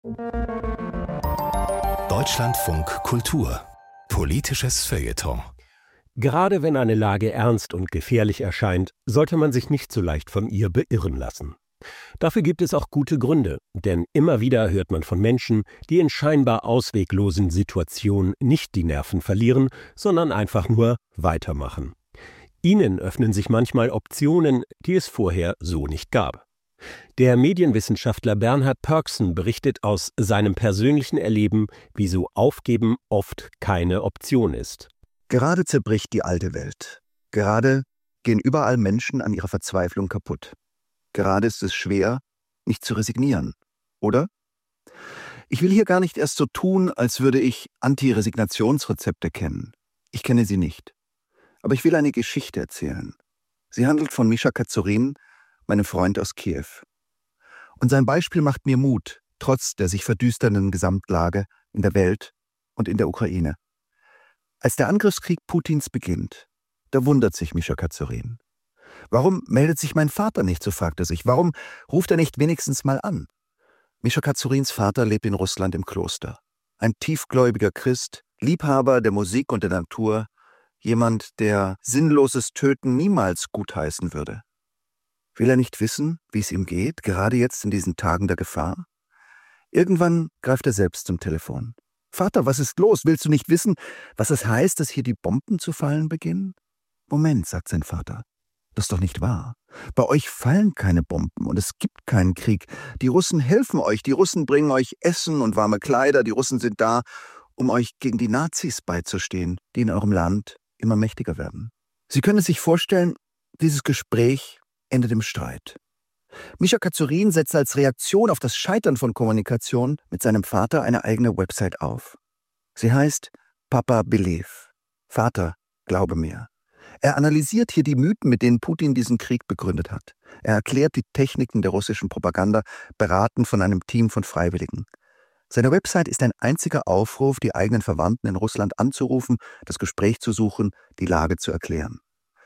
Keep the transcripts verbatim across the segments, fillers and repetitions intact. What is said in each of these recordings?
Deutschlandfunk Kultur. Politisches Feuilleton. Gerade wenn eine Lage ernst und gefährlich erscheint, sollte man sich nicht so leicht von ihr beirren lassen. Dafür gibt es auch gute Gründe, denn immer wieder hört man von Menschen, die in scheinbar ausweglosen Situationen nicht die Nerven verlieren, sondern einfach nur weitermachen. Ihnen öffnen sich manchmal Optionen, die es vorher so nicht gab. Der Medienwissenschaftler Bernhard Pörksen berichtet aus seinem persönlichen Erleben, wieso Aufgeben oft keine Option ist. Gerade zerbricht die alte Welt. Gerade gehen überall Menschen an ihrer Verzweiflung kaputt. Gerade ist es schwer, nicht zu resignieren, oder? Ich will hier gar nicht erst so tun, als würde ich Anti-Resignationsrezepte kennen. Ich kenne sie nicht. Aber ich will eine Geschichte erzählen. Sie handelt von Mischa Kazurin, meinem Freund aus Kiew. Und sein Beispiel macht mir Mut, trotz der sich verdüsternden Gesamtlage in der Welt und in der Ukraine. Als der Angriffskrieg Putins beginnt, da wundert sich Mischa Kazurin. Warum meldet sich mein Vater nicht, so fragt er sich. Warum ruft er nicht wenigstens mal an? Mischa Kazurins Vater lebt in Russland im Kloster. Ein tiefgläubiger Christ, Liebhaber der Musik und der Natur, jemand, der sinnloses Töten niemals gutheißen würde. Will er nicht wissen, wie es ihm geht, gerade jetzt in diesen Tagen der Gefahr? Irgendwann greift er selbst zum Telefon. »Vater, was ist los? Willst du nicht wissen, was es heißt, dass hier die Bomben zu fallen beginnen?« »Moment«, sagt sein Vater. »Das ist doch nicht wahr. Bei euch fallen keine Bomben und es gibt keinen Krieg. Die Russen helfen euch, die Russen bringen euch Essen und warme Kleider, die Russen sind da, um euch gegen die Nazis beizustehen, die in eurem Land immer mächtiger werden.« Sie können es sich vorstellen, dieses Gespräch endet im Streit. Mischa Kazurin setzt als Reaktion auf das Scheitern von Kommunikation mit seinem Vater eine eigene Website auf. Sie heißt Papa Believe. Vater, glaube mir. Er analysiert hier die Mythen, mit denen Putin diesen Krieg begründet hat. Er erklärt die Techniken der russischen Propaganda, beraten von einem Team von Freiwilligen. Seine Website ist ein einziger Aufruf, die eigenen Verwandten in Russland anzurufen, das Gespräch zu suchen, die Lage zu erklären.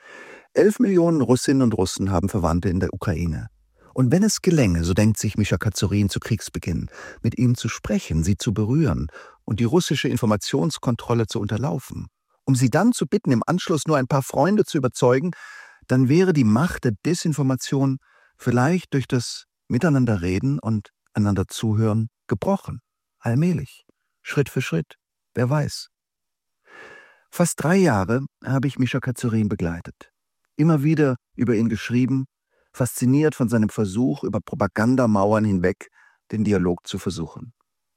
Elf Millionen Russinnen und Russen haben Verwandte in der Ukraine. Und wenn es gelänge, so denkt sich Mischa Kazurin zu Kriegsbeginn, mit ihnen zu sprechen, sie zu berühren und die russische Informationskontrolle zu unterlaufen, um sie dann zu bitten, im Anschluss nur ein paar Freunde zu überzeugen, dann wäre die Macht der Desinformation vielleicht durch das Miteinanderreden und einander zuhören gebrochen. Allmählich, Schritt für Schritt, wer weiß. Fast drei Jahre habe ich Mischa Kazurin begleitet. Immer wieder über ihn geschrieben, fasziniert von seinem Versuch, über Propagandamauern hinweg den Dialog zu versuchen.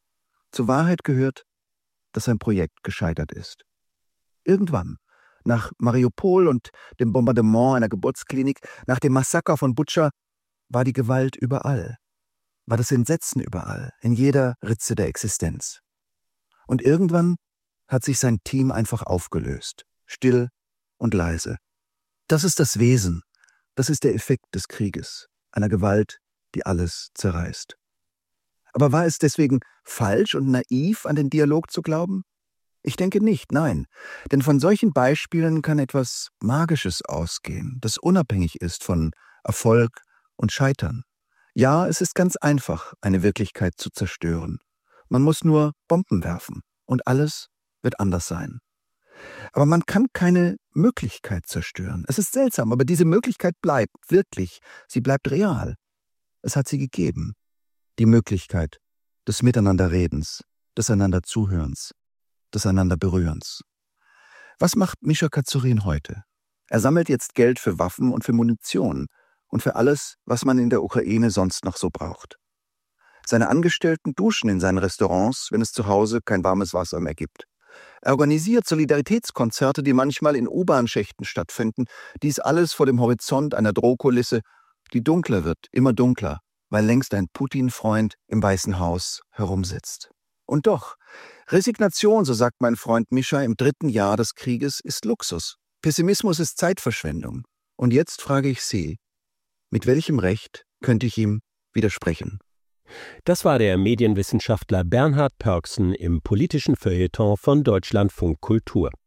Zur Wahrheit gehört, dass sein Projekt gescheitert ist. Irgendwann, nach Mariupol und dem Bombardement einer Geburtsklinik, nach dem Massaker von Butscha, war die Gewalt überall, war das Entsetzen überall, in jeder Ritze der Existenz. Und irgendwann hat sich sein Team einfach aufgelöst, still und leise. Das ist das Wesen, das ist der Effekt des Krieges, einer Gewalt, die alles zerreißt. Aber war es deswegen falsch und naiv, an den Dialog zu glauben? Ich denke nicht, nein. Denn von solchen Beispielen kann etwas Magisches ausgehen, das unabhängig ist von Erfolg und Scheitern. Ja, es ist ganz einfach, eine Wirklichkeit zu zerstören. Man muss nur Bomben werfen und alles wird anders sein. Aber man kann keine Möglichkeit zerstören. Es ist seltsam, aber diese Möglichkeit bleibt wirklich. Sie bleibt real. Es hat sie gegeben. Die Möglichkeit des Miteinanderredens, des einander Zuhörens, des einander Berührens. Was macht Mischa Kazurin heute? Er sammelt jetzt Geld für Waffen und für Munition und für alles, was man in der Ukraine sonst noch so braucht. Seine Angestellten duschen in seinen Restaurants, wenn es zu Hause kein warmes Wasser mehr gibt. Er organisiert Solidaritätskonzerte, die manchmal in U-Bahn-Schächten stattfinden. Dies alles vor dem Horizont einer Drohkulisse, die dunkler wird, immer dunkler, weil längst ein Putin-Freund im Weißen Haus herumsitzt. Und doch, Resignation, so sagt mein Freund Mischa, im dritten Jahr des Krieges ist Luxus. Pessimismus ist Zeitverschwendung. Und jetzt frage ich Sie, mit welchem Recht könnte ich ihm widersprechen? Das war der Medienwissenschaftler Bernhard Pörksen im politischen Feuilleton von Deutschlandfunk Kultur.